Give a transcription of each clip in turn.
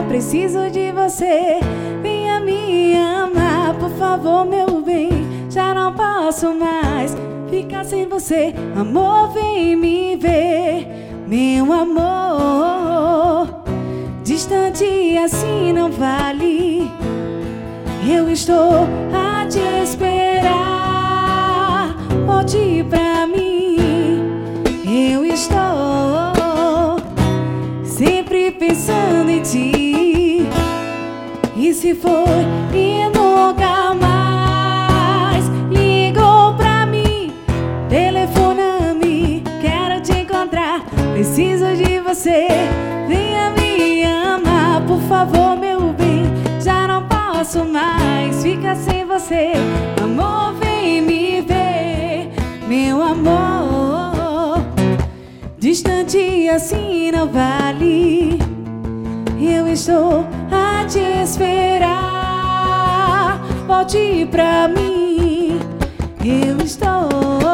preciso de você. Venha me amar, por favor, meu bem. Já não posso mais ficar sem você. Amor, vem me ver, meu amor. Distante assim não vale. Eu estou a te esperar. Volte pra mim. Eu estou sempre pensando em ti. E se foi e nunca mais ligou pra mim, telefona-me, quero te encontrar. Preciso de você. Venha me amar, por favor, meu bem. Já não posso mais ficar sem você. Amor, vem me ver, meu amor. Distante assim não vale. Eu estou a te esperar. Volte pra mim. Eu estou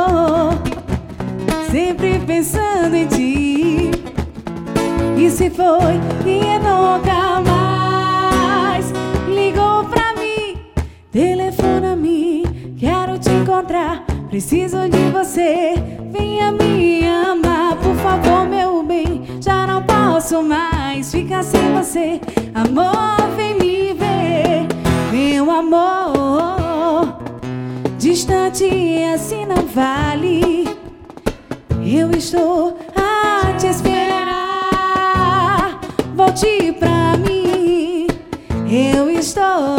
sempre pensando em ti. E se foi e nunca mais ligou pra mim, telefona-me, quero te encontrar. Preciso de você. Venha me amar, por favor, meu bem. Já não posso mais ficar sem você. Amor, vem me ver, meu amor. Distante assim não vale. Eu estou a te esperar. Volte pra mim. Eu estou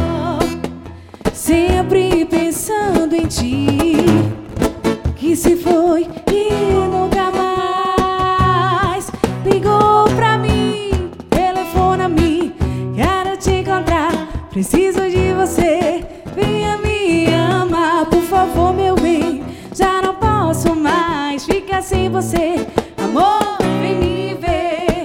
sempre pensando em ti. Que se foi e nunca mais ligou pra mim, telefona-me, quero te encontrar. Preciso de você. Venha me amar, por favor, meu bem. Já não posso mais ficar sem você. Amor, vem me ver.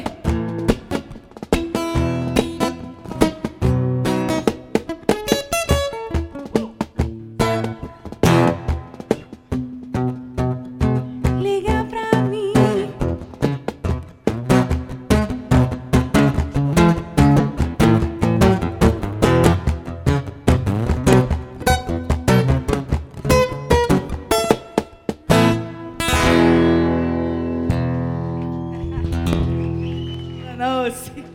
Liga pra mim. Nossa.